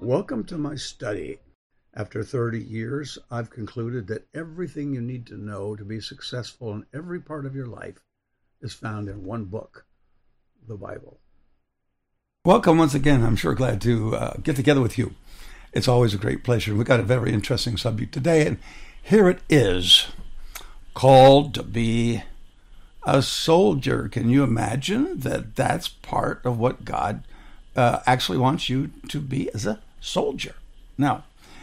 Welcome to my study. After 30 years, I've concluded that everything you need to know to be successful in every part of your life is found in one book, the Bible. Welcome once again. I'm sure glad to get together with you. It's always a great pleasure. We've got a very interesting subject today, and here it is, called to be a soldier. Can you imagine that that's part of what God actually wants you to be as a soldier? Now,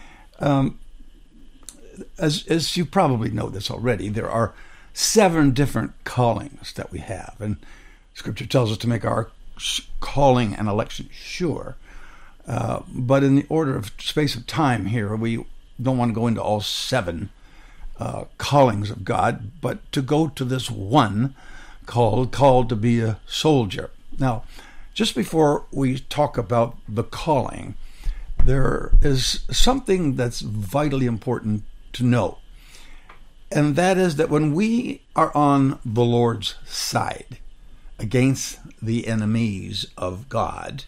as you probably know this already, there are 7 different callings that we have, and Scripture tells us to make our calling and election sure. But in the order of space of time here, we don't want to go into all 7 callings of God, but to go to this one called to be a soldier. Now, just before we talk about the calling, there is something that's vitally important to know. And that is that when we are on the Lord's side against the enemies of God,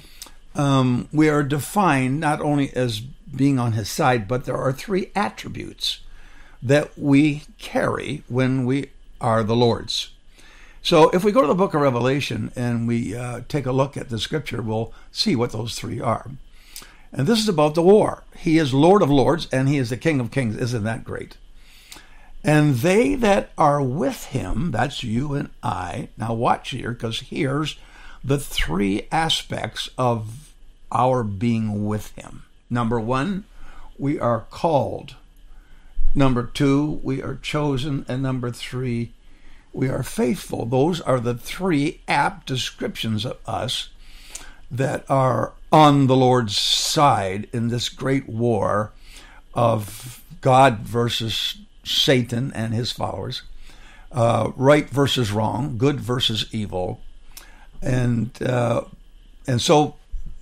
we are defined not only as being on his side, but there are 3 attributes that we carry when we are the Lord's. So if we go to the book of Revelation and we take a look at the scripture, we'll see what those 3 are. And this is about the war. He is Lord of lords and he is the King of kings. Isn't that great? And they that are with him, that's you and I. Now watch here, because here's the 3 aspects of our being with him. Number 1, we are called. Number 2, we are chosen. And number 3, we are faithful. Those are the 3 apt descriptions of us that are on the Lord's side in this great war of God versus Satan and his followers, right versus wrong, good versus evil. And so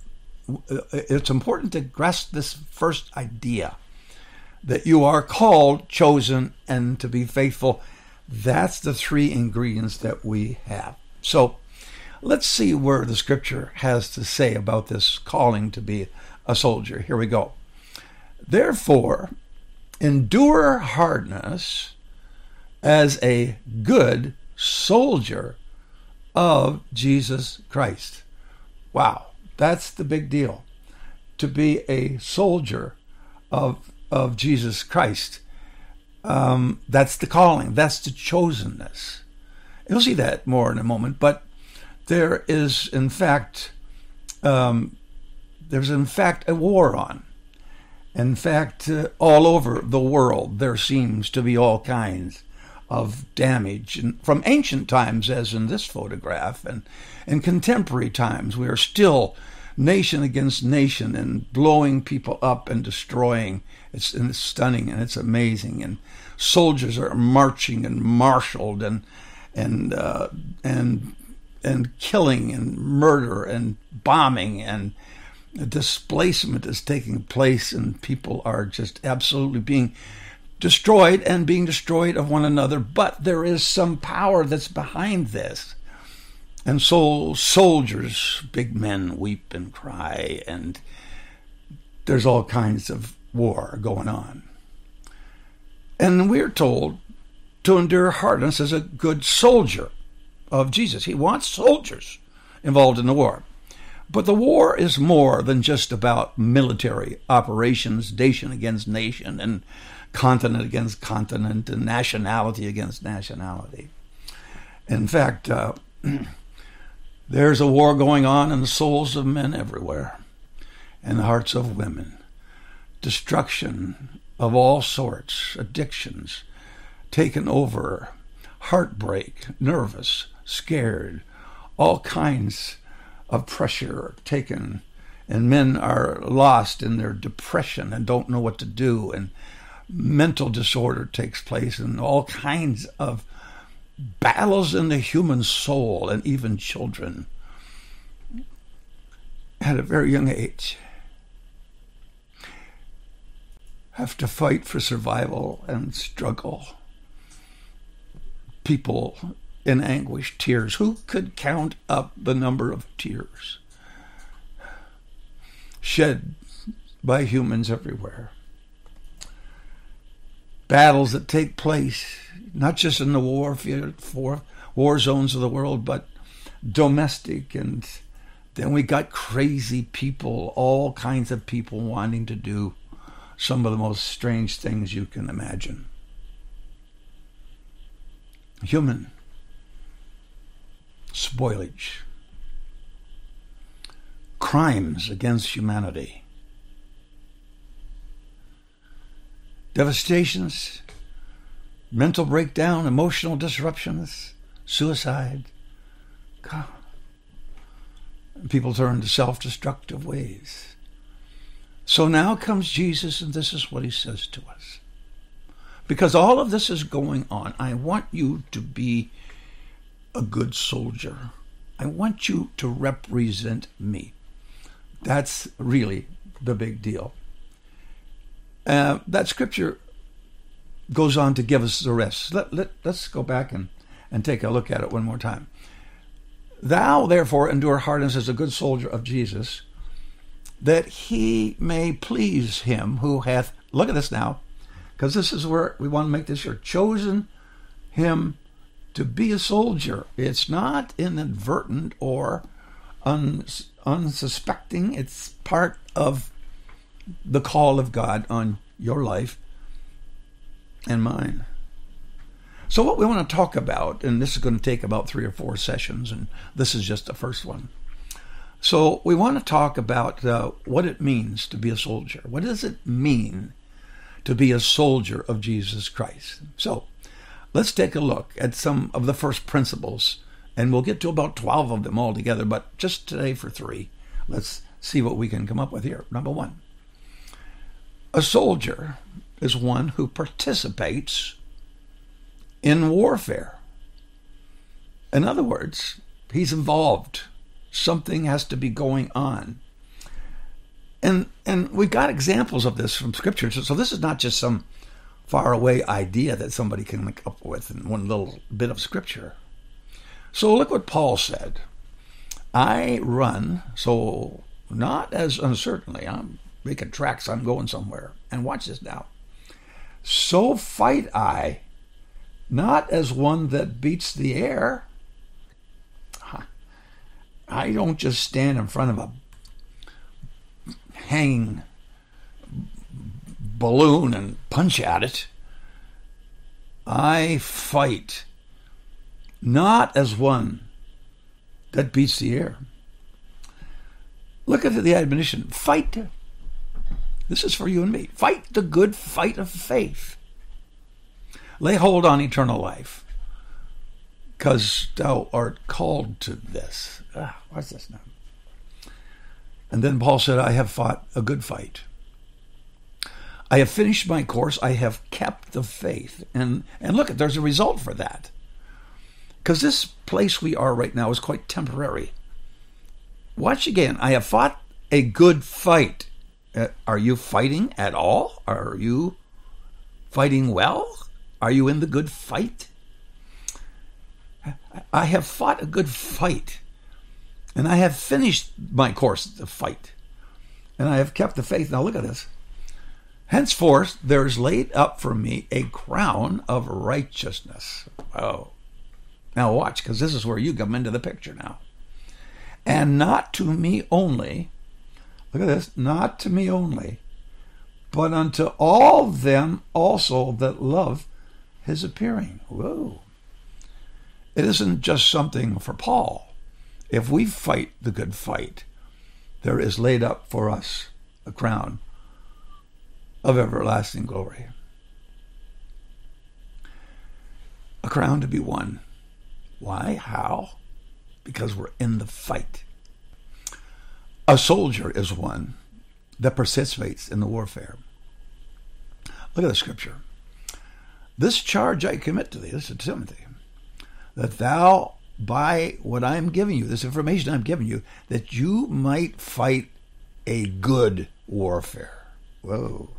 it's important to grasp this first idea that you are called, chosen, and to be faithful. That's the 3 ingredients that we have. So let's see where the scripture has to say about this calling to be a soldier. Here we go. Therefore, endure hardness as a good soldier of Jesus Christ. Wow, that's the big deal. To be a soldier of Jesus Christ. That's the calling. That's the chosenness. You'll see that more in a moment. But there is, in fact, a war on. In fact, all over the world, there seems to be all kinds of damage. And from ancient times, as in this photograph, and in contemporary times, we are still nation against nation and blowing people up and destroying. It's stunning and it's amazing. And soldiers are marching and marshaled and killing and murder and bombing, and displacement is taking place, and people are just absolutely being destroyed and being destroyed of one another. But there is some power that's behind this. And so soldiers, big men, weep and cry, and there's all kinds of war going on. And we're told to endure hardness as a good soldier of Jesus. He wants soldiers involved in the war. But the war is more than just about military operations, nation against nation, and continent against continent, and nationality against nationality. In fact, there's a war going on in the souls of men everywhere, and the hearts of women. Destruction of all sorts, addictions, taken over, heartbreak, nervous, scared, all kinds of pressure taken, and men are lost in their depression and don't know what to do, and mental disorder takes place, and all kinds of battles in the human soul, and even children at a very young age have to fight for survival and struggle. People in anguish, tears. Who could count up the number of tears shed by humans everywhere. Battles that take place, not just in the war zones of the world, but domestic. And then we got crazy people, all kinds of people wanting to do some of the most strange things you can imagine. Human spoilage, crimes against humanity, devastations, mental breakdown, emotional disruptions, suicide. God. People turn to self-destructive ways. So now comes Jesus, and this is what he says to us. Because all of this is going on, I want you to be a good soldier. I want you to represent me. That's really the big deal. That scripture goes on to give us the rest. Let's go back and take a look at it one more time. Thou, therefore, endure hardness as a good soldier of Jesus, that he may please him who hath, look at this now, because this is where we want to make this sure, chosen him to be a soldier. It's not inadvertent or unsuspecting. It's part of the call of God on your life and mine. So what we want to talk about, and this is going to take about 3 or 4 sessions, and this is just the first one. So we want to talk about what it means to be a soldier. What does it mean to be a soldier of Jesus Christ? So let's take a look at some of the first principles, and we'll get to about 12 of them all together, but just today for 3, let's see what we can come up with here. Number 1, a soldier is one who participates in warfare. In other words, he's involved. Something has to be going on. And we've got examples of this from Scripture. So this is not just some faraway idea that somebody can come up with in one little bit of Scripture. So look what Paul said. I run, so not as uncertainly. I'm making tracks. I'm going somewhere. And watch this now. So fight I, not as one that beats the air. I don't just stand in front of a hanging balloon and punch at it. I fight not as one that beats the air. Look at the admonition. Fight. This is for you and me. Fight the good fight of faith. Lay hold on eternal life, because thou art called to this. What's this now? And then Paul said, I have fought a good fight. I have finished my course. I have kept the faith. And look, there's a result for that. Because this place we are right now is quite temporary. Watch again. I have fought a good fight. Are you fighting at all? Are you fighting well? Are you in the good fight? I have fought a good fight, and I have finished my course of the fight, and I have kept the faith. Now look at this. Henceforth there is laid up for me a crown of righteousness. Oh. Now watch, because this is where you come into the picture now. And not to me only, look at this, not to me only, but unto all them also that love his appearing. Whoa. It isn't just something for Paul. If we fight the good fight, there is laid up for us a crown of everlasting glory. A crown to be won. Why? How? Because we're in the fight. A soldier is one that participates in the warfare. Look at the scripture. This charge I commit to thee, this is Timothy, that thou, by what I'm giving you, this information I'm giving you, that you might fight a good warfare. Whoa.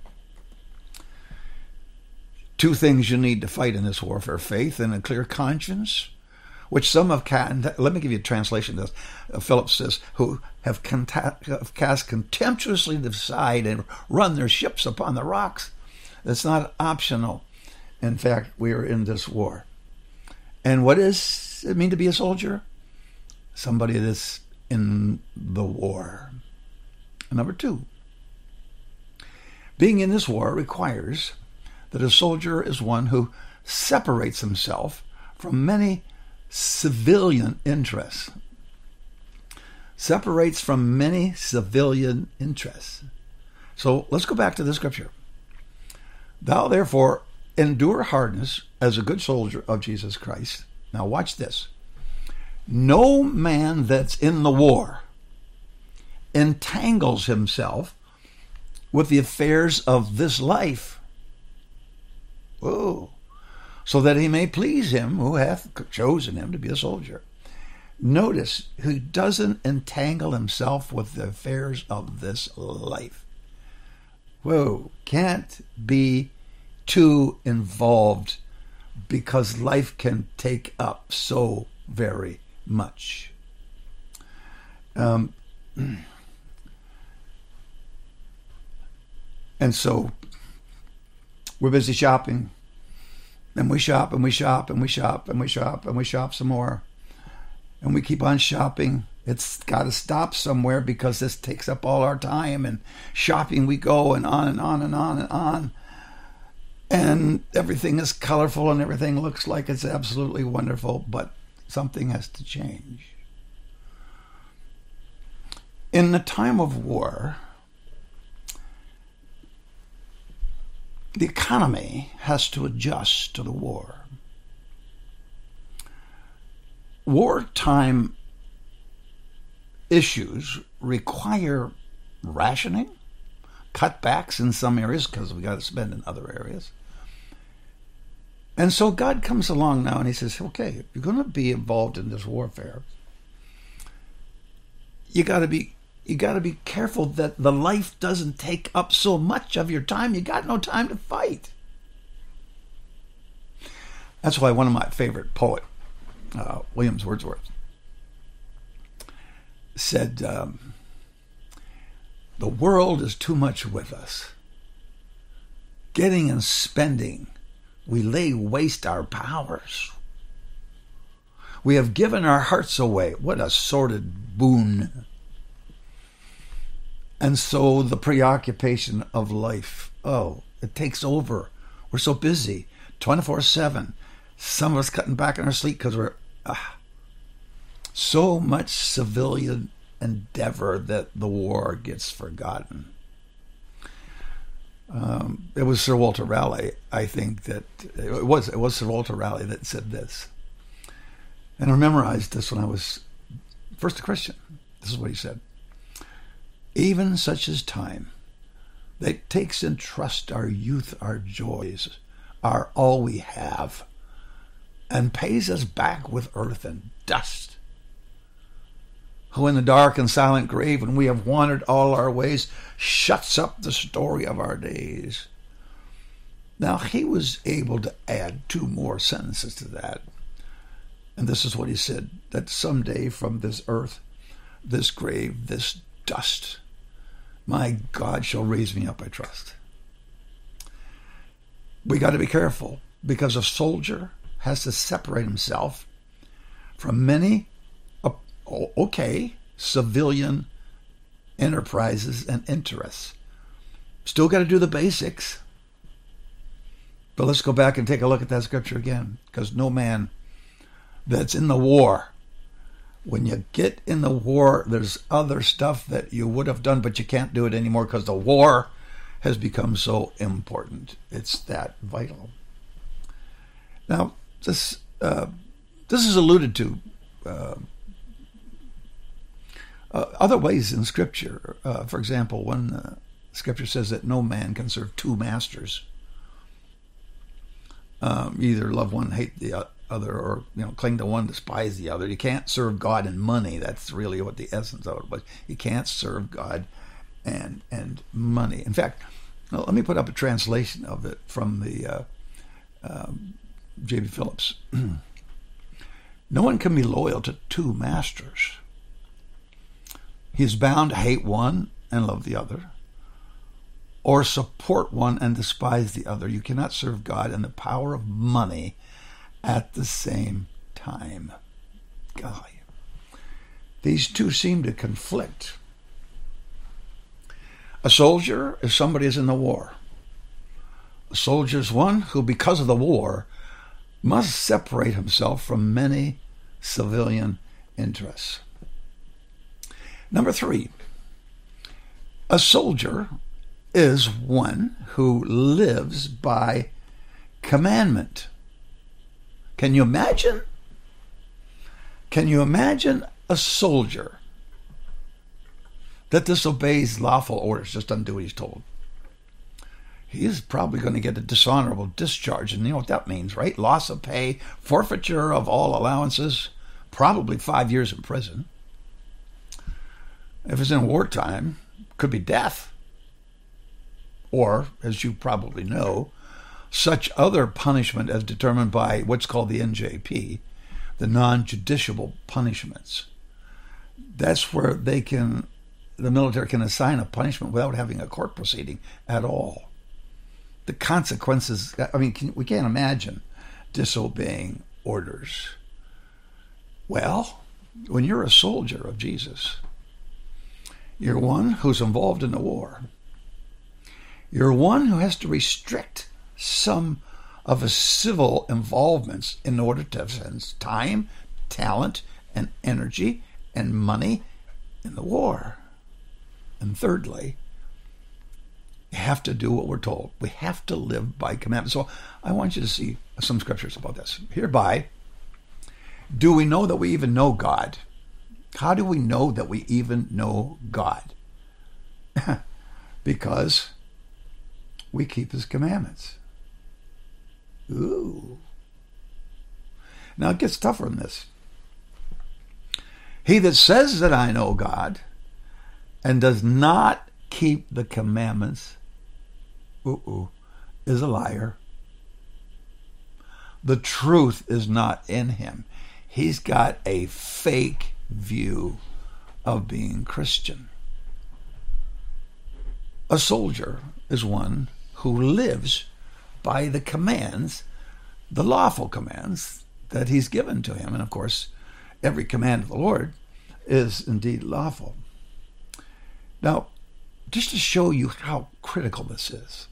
2 things you need to fight in this warfare: faith and a clear conscience. which some have let me give you a translation of this. Phillips says, who have cast contemptuously aside and run their ships upon the rocks. It's not optional. In fact, we are in this war. And what does it mean to be a soldier? Somebody that's in the war. Number 2, being in this war requires that a soldier is one who separates himself from many civilian interests. Separates from many civilian interests. So let's go back to the scripture. Thou therefore endure hardness as a good soldier of Jesus Christ. Now watch this. No man that's in the war entangles himself with the affairs of this life. Whoa. So that he may please him who hath chosen him to be a soldier. Notice, who doesn't entangle himself with the affairs of this life. Whoa, can't be too involved because life can take up so very much. And so we're busy shopping, and we shop and we shop and we shop and we shop and we shop some more, and we keep on shopping. It's got to stop somewhere because this takes up all our time, and shopping we go, and on and on and on and on. And everything is colorful and everything looks like it's absolutely wonderful, but something has to change. In the time of war, the economy has to adjust to the war. Wartime issues require rationing, cutbacks in some areas because we got to spend in other areas. And so God comes along now and he says, okay, if you're going to be involved in this warfare, you got to be careful that the life doesn't take up so much of your time. You got no time to fight. That's why one of my favorite poets, William Wordsworth, said, the world is too much with us. Getting and spending, we lay waste our powers. We have given our hearts away. What a sordid boon. And so the preoccupation of life, it takes over. We're so busy, 24/7. Some of us cutting back in our sleep because we're so much civilian endeavor that the war gets forgotten. It was Sir Walter Raleigh, I think that it was Sir Walter Raleigh that said this. And I memorized this when I was first a Christian. This is what he said. Even such as time that takes in trust our youth, our joys, are all we have, and pays us back with earth and dust. Who in the dark and silent grave, when we have wandered all our ways, shuts up the story of our days. Now he was able to add 2 more sentences to that. And this is what he said, that someday from this earth, this grave, this dust, my God shall raise me up, I trust. We got to be careful because a soldier has to separate himself from many, civilian enterprises and interests. Still got to do the basics. But let's go back and take a look at that scripture again, because no man that's in the war, when you get in the war, there's other stuff that you would have done, but you can't do it anymore because the war has become so important. It's that vital. Now, this is alluded to other ways in Scripture. For example, when Scripture says that no man can serve 2 masters. Either love one, hate the other, or cling to one, despise the other. You can't serve God and money. That's really what the essence of it was. You can't serve God and money. In fact, let me put up a translation of it from the J.B. Phillips. No one can be loyal to two masters. He is bound to hate one and love the other, or support one and despise the other. You cannot serve God and the power of money at the same time. Golly. These two seem to conflict. A soldier is somebody who's in the war. A soldier is one who, because of the war, must separate himself from many civilian interests. Number 3, a soldier is one who lives by commandment. Can you imagine? Can you imagine a soldier that disobeys lawful orders, just doesn't do what he's told? He is probably going to get a dishonorable discharge, and you know what that means, right? Loss of pay, forfeiture of all allowances, probably 5 years in prison. If it's in wartime, could be death. Or, as you probably know, such other punishment as determined by what's called the NJP, the non-judiciable punishments. That's where the military can assign a punishment without having a court proceeding at all. The consequences, we can't imagine disobeying orders. Well, when you're a soldier of Jesus, you're one who's involved in the war. You're one who has to restrict some of his civil involvements in order to spend time, talent, and energy and money in the war. And thirdly, we have to do what we're told. We have to live by commandments. So I want you to see some scriptures about this. Hereby, do we know that we even know God? How do we know that we even know God? Because we keep his commandments. Ooh. Now it gets tougher than this. He that says that I know God and does not keep the commandments is a liar. The truth is not in him. He's got a fake view of being Christian. A soldier is one who lives by the commands, the lawful commands that he's given to him. And of course, every command of the Lord is indeed lawful. Now, just to show you how critical this is,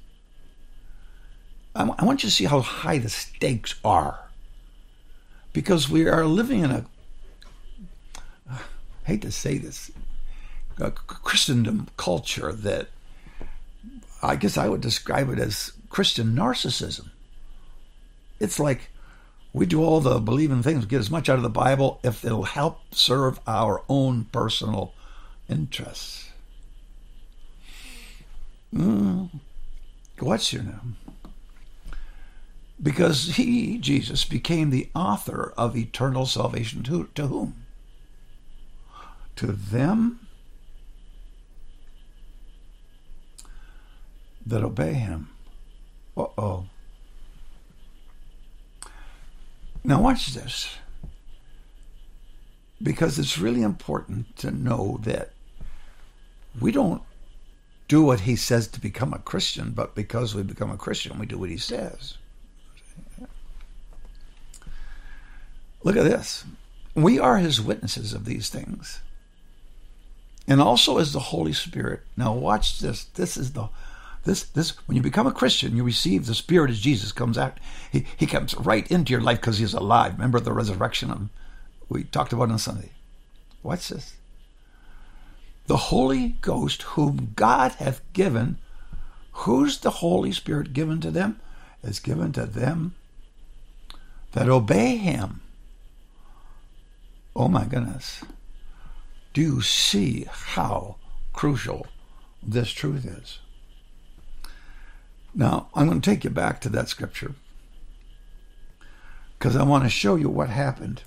I want you to see how high the stakes are. Because we are living in I hate to say this, a Christendom culture that I guess I would describe it as Christian narcissism. It's like we do all the believing things, get as much out of the Bible if it'll help serve our own personal interests. What's your name? Because he, Jesus, became the author of eternal salvation to whom? To them that obey him. Uh-oh. Now watch this. Because it's really important to know that we don't do what he says to become a Christian, but because we become a Christian, we do what he says. Look at this. We are his witnesses of these things. And also as the Holy Spirit. Now watch this. This when you become a Christian, you receive the Spirit as Jesus comes out. He comes right into your life because he's alive. Remember the resurrection we talked about on Sunday. Watch this. The Holy Ghost whom God hath given. Who's the Holy Spirit given to them? It's given to them that obey him. Oh my goodness. Do you see how crucial this truth is? Now, I'm going to take you back to that scripture because I want to show you what happened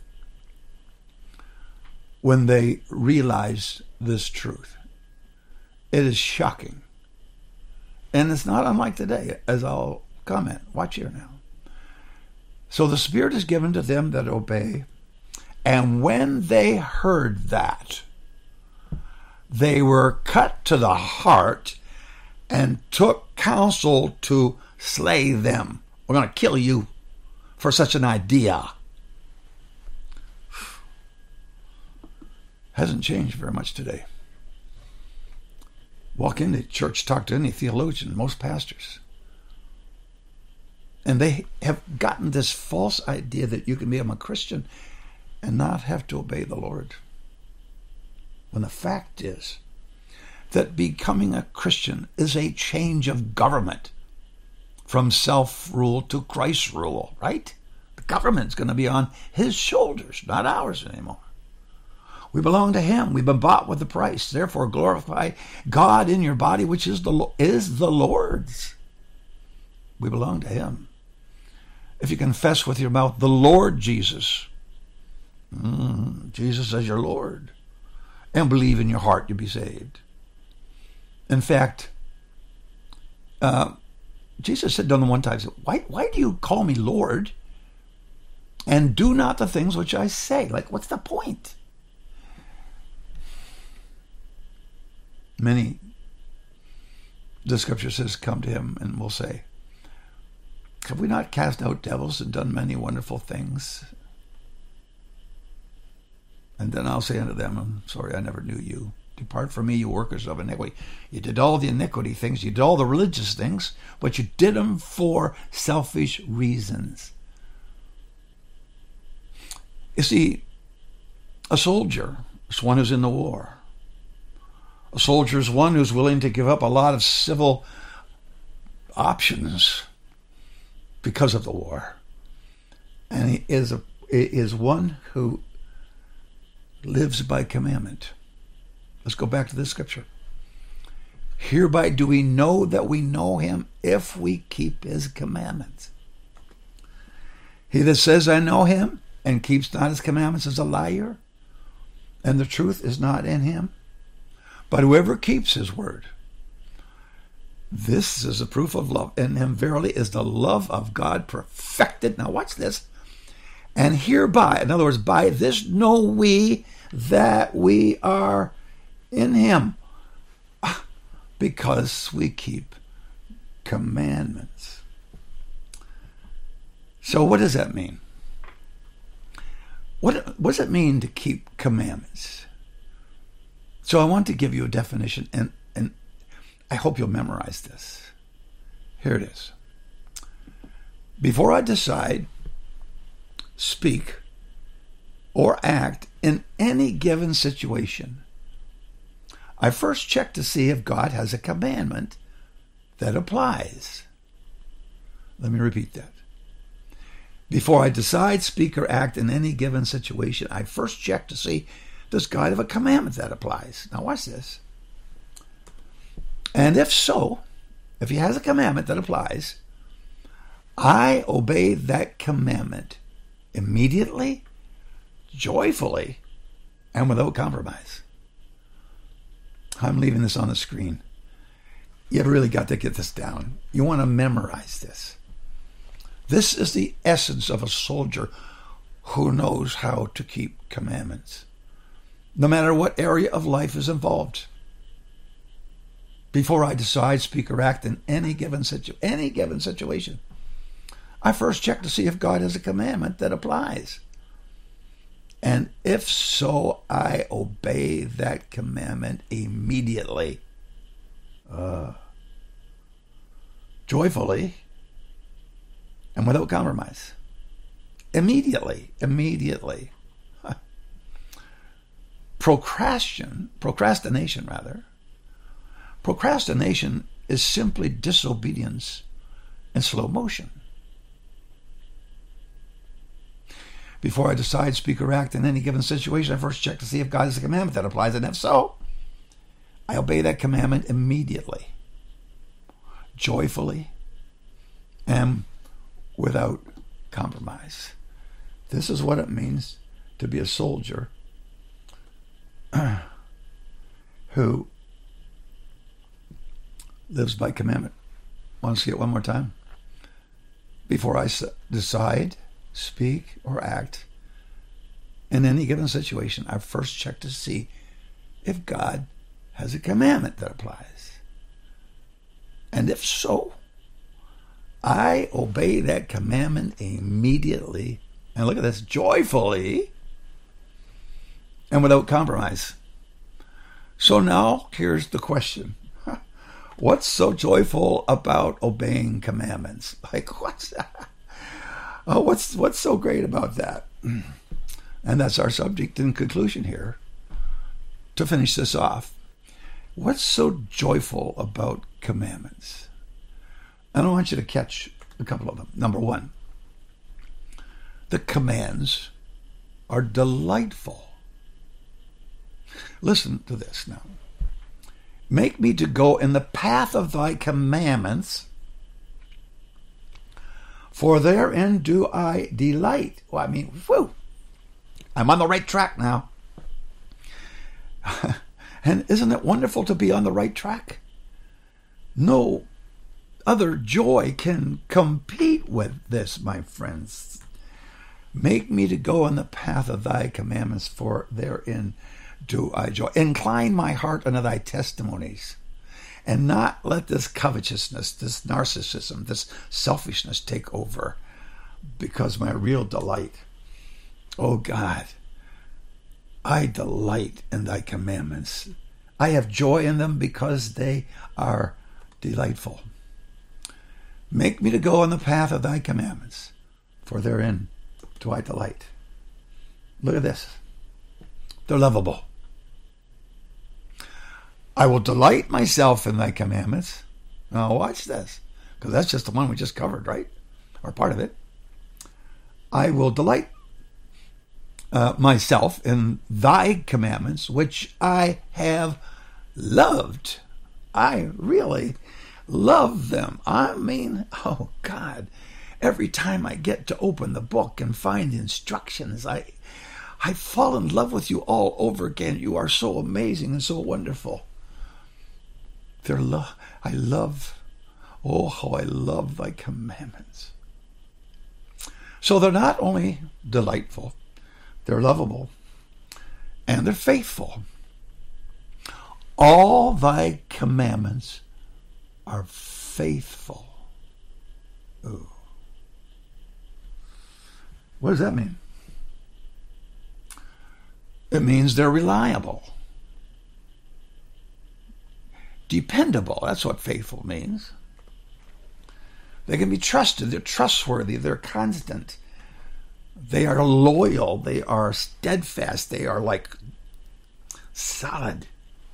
when they realized this truth. It is shocking. And it's not unlike today, as I'll comment. Watch here now. So the Spirit is given to them that obey, And when they heard that, they were cut to the heart and took counsel to slay them. We're going to kill you for such an idea. Hasn't changed very much today. Walk into church, talk to any theologian, most pastors, and they have gotten this false idea that you can become a Christian and not have to obey the Lord. When the fact is that becoming a Christian is a change of government from self-rule to Christ's rule, right? The government's going to be on his shoulders, not ours anymore. We belong to him. We've been bought with a price. Therefore, glorify God in your body, which is the Lord's. We belong to him. If you confess with your mouth the Lord Jesus, Jesus as your Lord, and believe in your heart, you'll be saved. In fact, Jesus said to them one time, why do you call me Lord and do not the things which I say? Like, what's the point? Many, the scripture says, come to him and will say, have we not cast out devils and done many wonderful things? And then I'll say unto them, I'm sorry, I never knew you. Depart from me, you workers of iniquity. You did all the iniquity things, you did all the religious things, but you did them for selfish reasons. You see, a soldier is one who's in the war. A soldier is one who's willing to give up a lot of civil options because of the war. And he is one who lives by commandment. Let's go back to this scripture. Hereby do we know that we know him if we keep his commandments. He that says, I know him, and keeps not his commandments is a liar, and the truth is not in him. But whoever keeps his word, this is a proof of love. In him verily is the love of God perfected. Now watch this. And hereby, in other words, by this know we that we are in him, because we keep commandments. So what does that mean? What does it mean to keep commandments? So I want to give you a definition, and I hope you'll memorize this. Here it is. Before I decide, speak, or act in any given situation, I first check to see if God has a commandment that applies. Let me repeat that. Before I decide, speak, or act in any given situation, I first check to see, does God have a commandment that applies? Now watch this. And if so, if he has a commandment that applies, I obey that commandment immediately, joyfully, and without compromise. I'm leaving this on the screen. You've really got to get this down. You want to memorize this. This is the essence of a soldier who knows how to keep commandments, no matter what area of life is involved. Before I decide, speak, or act in any given situation, I first check to see if God has a commandment that applies. And if so, I obey that commandment immediately, joyfully, and without compromise. Immediately. Procrastination is simply disobedience in slow motion. Before I decide, speak, or act in any given situation, I first check to see if God has a commandment that applies, and if so, I obey that commandment immediately, joyfully, and without compromise. This is what it means to be a soldier who lives by commandment. Want to see it one more time? Before I decide, speak, or act in any given situation, I first check to see if God has a commandment that applies. And if so, I obey that commandment immediately. And look at this, joyfully and without compromise. So now here's the question. What's so joyful about obeying commandments? Like, what's so great about that? And that's our subject in conclusion here. To finish this off, what's so joyful about commandments? And I want you to catch a couple of them. Number one, the commands are delightful. Listen to this now. Make me to go in the path of thy commandments, for therein do I delight. Well, I mean, whew, I'm on the right track now. And isn't it wonderful to be on the right track? No other joy can compete with this, my friends. Make me to go in the path of thy commandments, for therein do I joy. Incline my heart unto thy testimonies, and not let this covetousness, this narcissism, this selfishness take over, because my real delight, oh God, I delight in thy commandments. I have joy in them because they are delightful. Make me to go in the path of thy commandments, for therein do I delight. Look at this. They're lovable. I will delight myself in thy commandments. Now watch this, because that's just the one we just covered, right? Or part of it. I will delight myself in thy commandments, which I have loved. I really love them. I mean, oh God, every time I get to open the book and find the instructions, I fall in love with you all over again. You are so amazing and so wonderful. I love, oh, how I love thy commandments. So they're not only delightful, they're lovable, and they're faithful. All thy commandments are faithful. Ooh. What does that mean? It means they're reliable. Dependable, that's what faithful means. They can be trusted, they're trustworthy, they're constant. They are loyal, they are steadfast, they are like solid.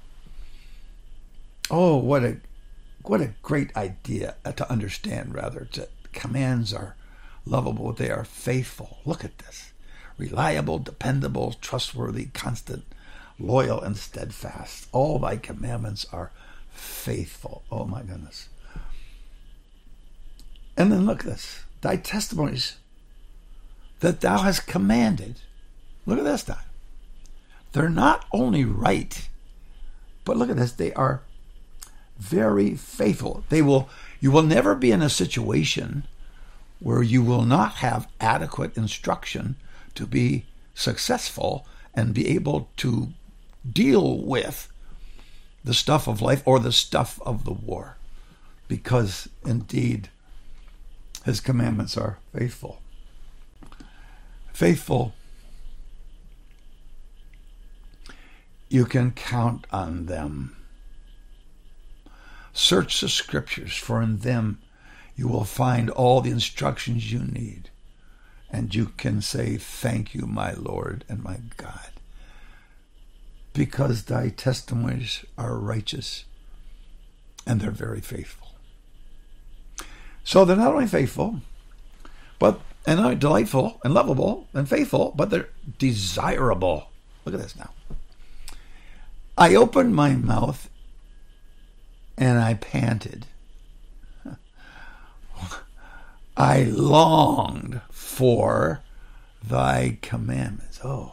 Oh, what a great idea to understand, rather. Commands are lovable, they are faithful. Look at this. Reliable, dependable, trustworthy, constant, loyal, and steadfast. All thy commandments are faithful. Oh my goodness. And then look at this. Thy testimonies that thou hast commanded. Look at this now. They're not only right, but look at this. They are very faithful. You will never be in a situation where you will not have adequate instruction to be successful and be able to deal with the stuff of life or the stuff of the war, because indeed his commandments are faithful. Faithful. You can count on them. Search the scriptures, for in them you will find all the instructions you need. And you can say, thank you, my Lord and my God, because thy testimonies are righteous and they're very faithful. So they're not only faithful, and not delightful and lovable and faithful, but they're desirable. Look at this now. I opened my mouth and I panted. I longed for thy commandments. Oh.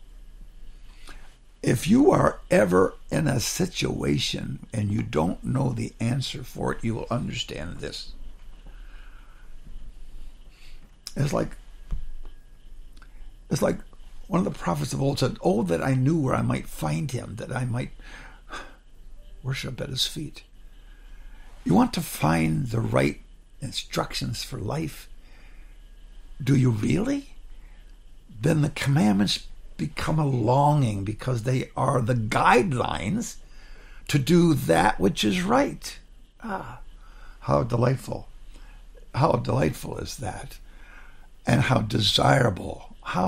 If you are ever in a situation and you don't know the answer for it, you will understand this. It's like One of the prophets of old said, "Oh, that I knew where I might find him, that I might worship at his feet." You want to find the right instructions for life? Do you really? Then the commandments become a longing, because they are the guidelines to do that which is right. Ah, how delightful. How delightful is that? And how desirable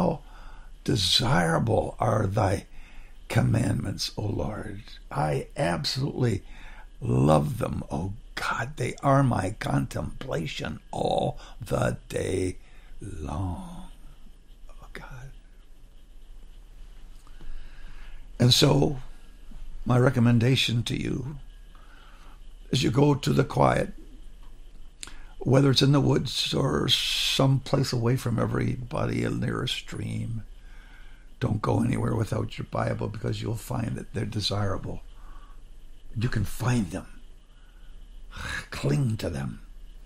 are thy commandments, O Lord. I absolutely love them, O God. They are my contemplation all the day long, oh God. And so, my recommendation to you, as you go to the quiet, whether it's in the woods or someplace away from everybody, near a stream, don't go anywhere without your Bible, because you'll find that they're desirable. You can find them. Cling to them.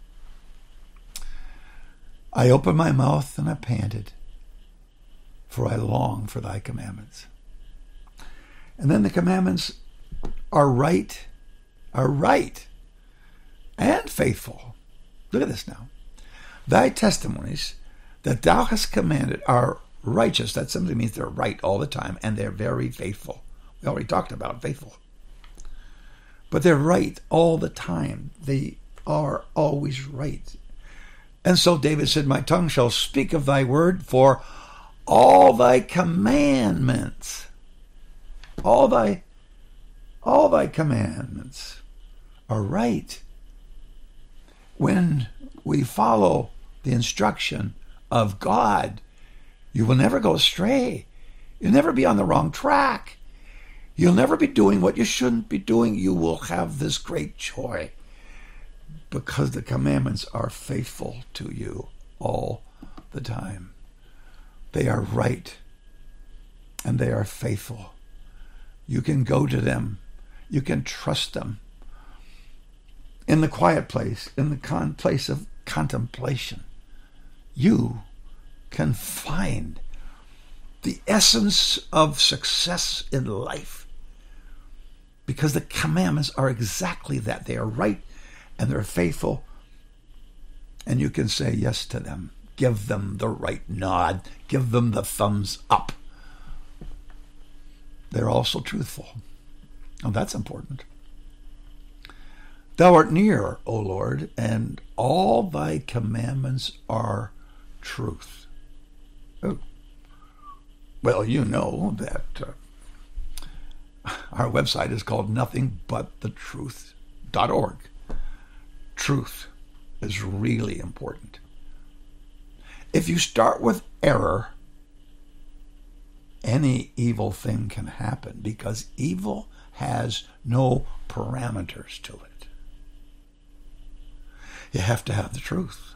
I opened my mouth and I panted, for I long for thy commandments. And then the commandments are right, and faithful. Look at this now. Thy testimonies that thou hast commanded are righteous. That simply means they're right all the time, and they're very faithful. We already talked about faithful. But they're right all the time. They are always right. And so David said, my tongue shall speak of thy word, for all thy commandments, all thy commandments are right. When we follow the instruction of God, you will never go astray. You'll never be on the wrong track. You'll never be doing what you shouldn't be doing. You will have this great joy, because the commandments are faithful to you all the time. They are right, and they are faithful. You can go to them. You can trust them. In the quiet place, in the place of contemplation, you can find the essence of success in life, because the commandments are exactly that. They are right and they're faithful, and you can say yes to them. Give them the right nod. Give them the thumbs up. They're also truthful. Oh, that's important. Thou art near, O Lord, and all thy commandments are truth. Oh. Well, you know that our website is called nothingbutthetruth.org. Truth is really important. If you start with error, any evil thing can happen, because evil has no parameters to it. You have to have the truth.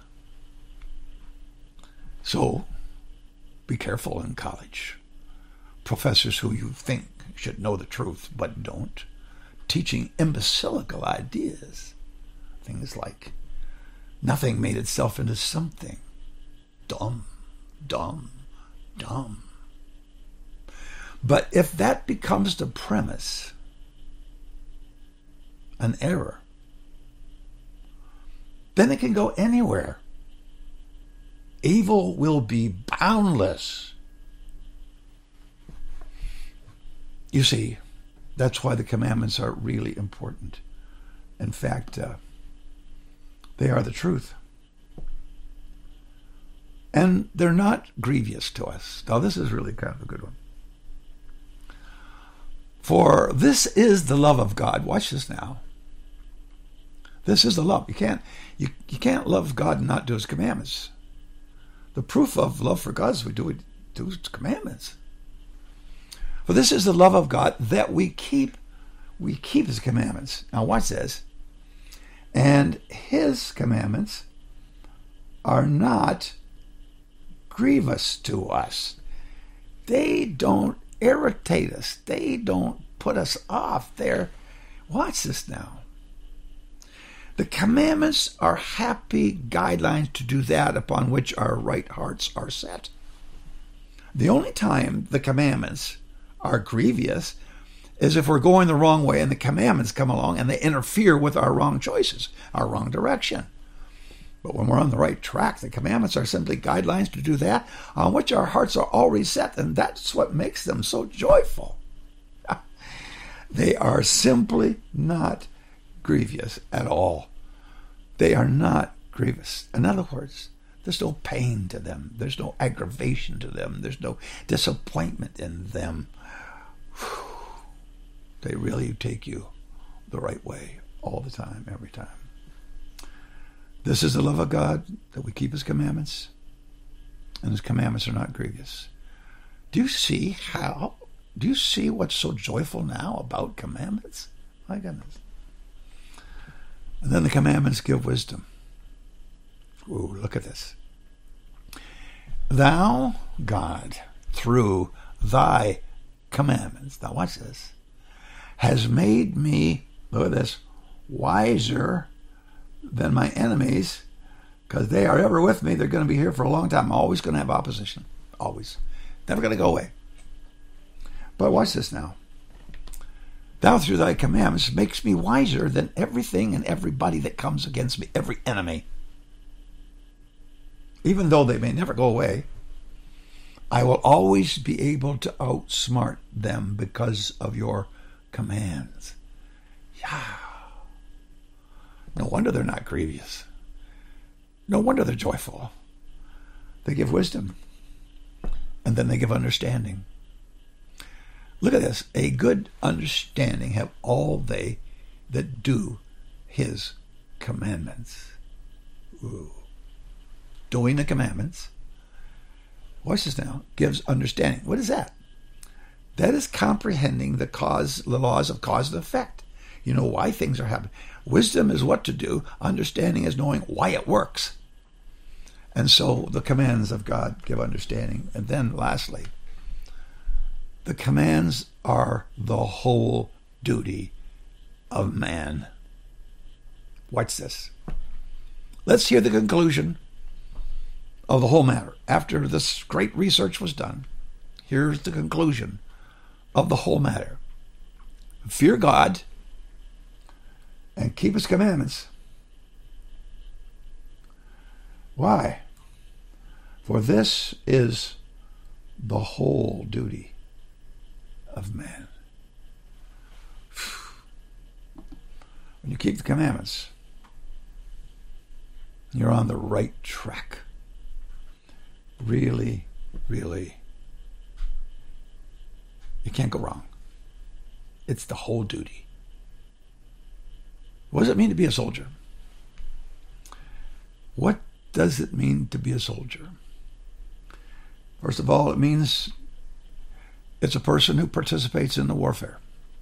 So, be careful in college. Professors who you think should know the truth but don't, teaching imbecilical ideas. Things like, nothing made itself into something. Dumb, dumb, dumb. But if that becomes the premise, an error, then it can go anywhere. Evil will be boundless. You see, that's why the commandments are really important. In fact, they are the truth. And they're not grievous to us. Now, this is really kind of a good one. For this is the love of God. Watch this now. This is the love. You can't love God and not do his commandments. The proof of love for God is we do his commandments. For this is the love of God, that we keep his commandments. Now watch this. And his commandments are not grievous to us. They don't irritate us. They don't put us off. Watch this now. The commandments are happy guidelines to do that upon which our right hearts are set. The only time the commandments are grievous is if we're going the wrong way and the commandments come along and they interfere with our wrong choices, our wrong direction. But when we're on the right track, the commandments are simply guidelines to do that on which our hearts are already set, and that's what makes them so joyful. They are simply not grievous at all. They are not grievous. In other words, there's no pain to them. There's no aggravation to them. There's no disappointment in them. They really take you the right way all the time, every time. This is the love of God, that we keep his commandments, and his commandments are not grievous. Do you see what's so joyful now about commandments? My goodness. And then the commandments give wisdom. Ooh, look at this. Thou, God, through thy commandments, now watch this, has made me, look at this, wiser than my enemies, because they are ever with me. They're going to be here for a long time. I'm always going to have opposition. Always. Never going to go away. But watch this now. Thou through thy commandments makes me wiser than everything and everybody that comes against me, every enemy. Even though they may never go away, I will always be able to outsmart them because of your commands. Yeah. No wonder they're not grievous. No wonder they're joyful. They give wisdom, and then they give understanding. Look at this. A good understanding have all they that do his commandments. Ooh. Doing the commandments, watch this now, gives understanding. What is that? That is comprehending the laws of cause and effect. You know why things are happening. Wisdom is what to do. Understanding is knowing why it works. And so the commands of God give understanding. And then lastly, the commands are the whole duty of man. Watch this. Let's hear the conclusion of the whole matter. After this great research was done, here's the conclusion of the whole matter. Fear God and keep his commandments. Why? For this is the whole duty of man. When you keep the commandments, you're on the right track. Really, really, you can't go wrong. It's the whole duty. What does it mean to be a soldier? What does it mean to be a soldier? First of all, it means it's a person who participates in the warfare.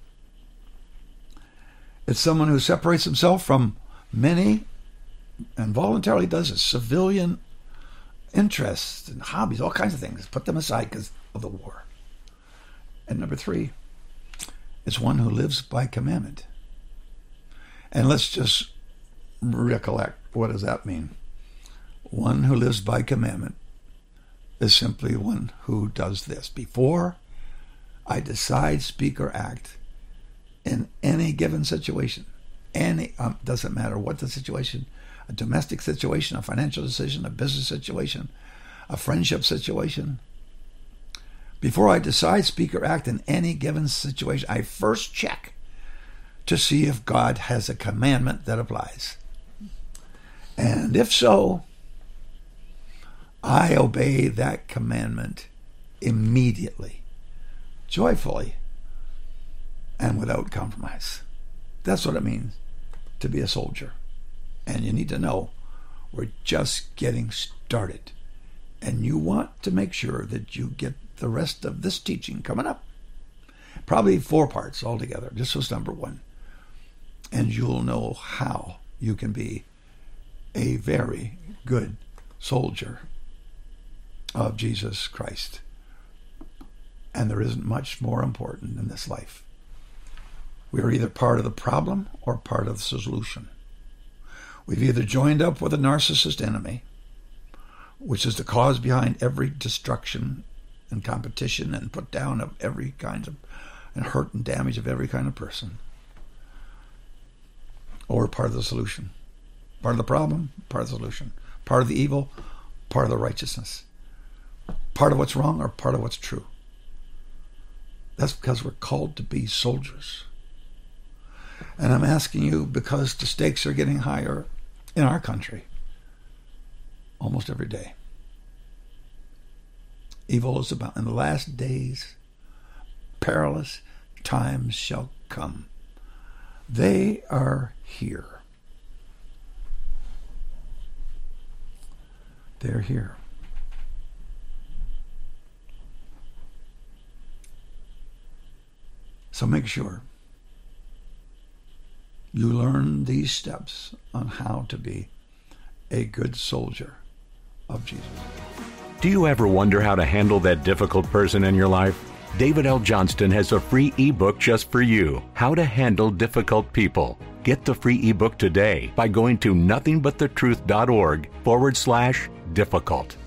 It's someone who separates himself from many and voluntarily does it. Civilian interests and hobbies, all kinds of things. Put them aside because of the war. And number 3, it's one who lives by commandment. And let's just recollect, what does that mean? One who lives by commandment is simply one who does this. Before I decide, speak, or act in any given situation, doesn't matter what the situation, a domestic situation, a financial decision, a business situation, a friendship situation. Before I decide, speak, or act in any given situation, I first check to see if God has a commandment that applies. And if so, I obey that commandment immediately, joyfully, and without compromise. That's what it means to be a soldier. And you need to know we're just getting started. And you want to make sure that you get the rest of this teaching coming up. Probably 4 parts altogether. This was number 1. And you'll know how you can be a very good soldier of Jesus Christ. And there isn't much more important in this life. We are either part of the problem or part of the solution. We've either joined up with a narcissist enemy, which is the cause behind every destruction and competition and put down of every kind of, and hurt and damage of every kind of person. Or part of the solution. Part of the problem, part of the solution. Part of the evil, part of the righteousness. Part of what's wrong or part of what's true. That's because we're called to be soldiers. And I'm asking you because the stakes are getting higher in our country almost every day. Evil is about, in the last days, perilous times shall come. They are here. They're here. So make sure you learn these steps on how to be a good soldier of Jesus. Do you ever wonder how to handle that difficult person in your life? David L. Johnston has a free ebook just for you, How to Handle Difficult People. Get the free ebook today by going to nothingbuthetruth.org/difficult.